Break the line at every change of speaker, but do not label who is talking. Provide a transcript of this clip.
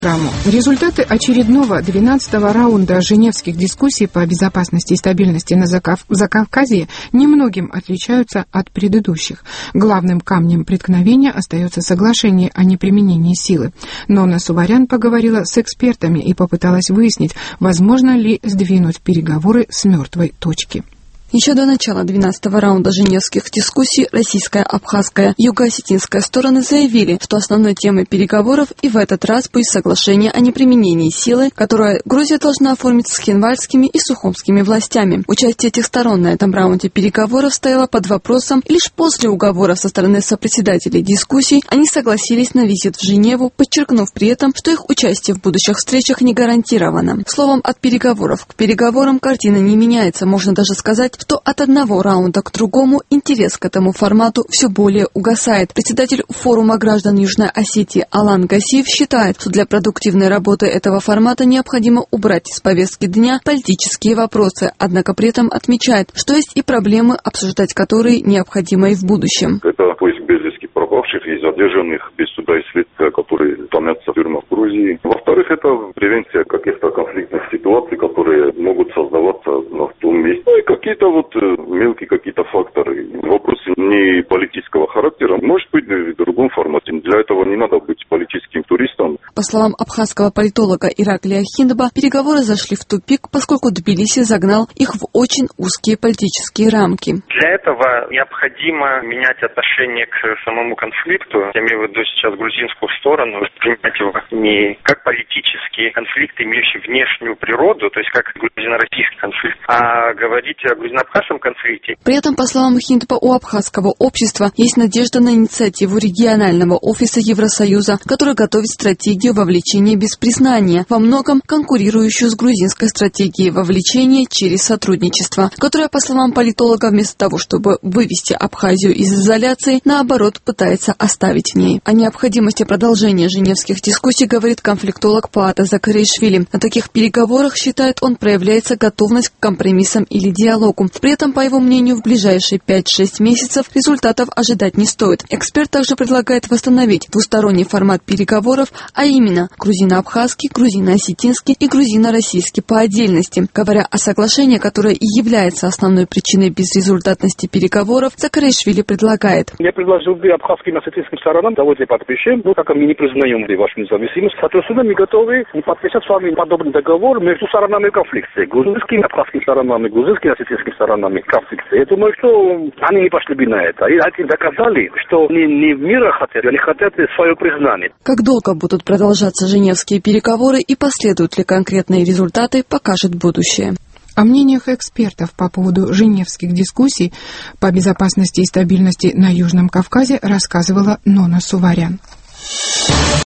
Результаты очередного 12-го раунда женевских дискуссий по безопасности и стабильности на Закавказье немногим отличаются от предыдущих. Главным камнем преткновения остается соглашение о неприменении силы. Нона Суварян поговорила с экспертами и попыталась выяснить, возможно ли сдвинуть переговоры с мертвой точки.
Еще до начала 12-го раунда женевских дискуссий российская, абхазская и юго-осетинская стороны заявили, что основной темой переговоров и в этот раз будет соглашение о неприменении силы, которое Грузия должна оформить с хинвальскими и сухумскими властями. Участие этих сторон на этом раунде переговоров стояло под вопросом, и лишь после уговора со стороны сопредседателей дискуссий они согласились на визит в Женеву, подчеркнув при этом, что их участие в будущих встречах не гарантировано. Словом, от переговоров к переговорам картина не меняется, можно даже сказать, что от одного раунда к другому интерес к этому формату все более угасает. Председатель форума граждан Южной Осетии Алан Гасиев считает, что для продуктивной работы этого формата необходимо убрать из повестки дня политические вопросы, однако при этом отмечает, что есть и проблемы, обсуждать которые необходимо и в будущем.
Это поиск без вести пропавших и задержанных без суда и следствия, которые томятся в тюрьмах в Грузии. Во-вторых, это превенция каких-то конфликтных ситуаций, которые могут создаваться в том месте. Ну и какие-то мелкие какие-то факторы. Вопросы не политического характера. Может быть, в другом формате. Для этого не надо быть политическим туристом.
По словам абхазского политолога Ираклия Хиндба, переговоры зашли в тупик, поскольку Тбилиси загнал их в очень узкие политические рамки.
Для этого необходимо менять отношение к самому конфликту. Я имею в виду сейчас грузинскую сторону, воспринимать его не как политический конфликт, имеющий внешнюю природу, то есть как грузино-российский конфликт, а говорить о грузино-абхазском конфликте.
При этом, по словам Хиндба, у абхазского общества есть надежда на инициативу регионального офиса Евросоюза, который готовит стратегию вовлечения без признания, во многом конкурирующую с грузинской стратегией вовлечения через сотрудничество, которая, по словам политолога, вместо того, чтобы вывести Абхазию из изоляции, наоборот, пытается оставить в ней. О необходимости продолжения женевских дискуссий говорит конфликтолог Паата Закаришвили. На таких переговорах, считает он, проявляется готовность к компромиссам или диалогу. При этом, по его мнению, в ближайшие 5-6 месяцев результатов ожидать не стоит. Эксперт также предлагает восстановить двусторонний формат переговоров, а именно грузино-абхазский, грузино-осетинский и грузино-российский по отдельности. Говоря о соглашении, которое и является основной причиной безрезультатности переговоров, Закаришвили предлагает.
Я предложил бы абхазским и осетинским сторонам, давайте подпишем, так как мы не признаем вашу независимость. Соответственно, мы готовы подписать с вами подобный договор между сторонами конфликта. Грузинскими, абхазскими сторонами, грузинскими, осетинскими сторонами конфликта. Я думаю, что они не пошли бы на это. И они доказали, что не мира хотят, они хотят свое признание.
Как долго будут продолжаться женевские переговоры и последуют ли конкретные результаты, покажет будущее.
О мнениях экспертов по поводу женевских дискуссий по безопасности и стабильности на Южном Кавказе рассказывала Нона Суварян.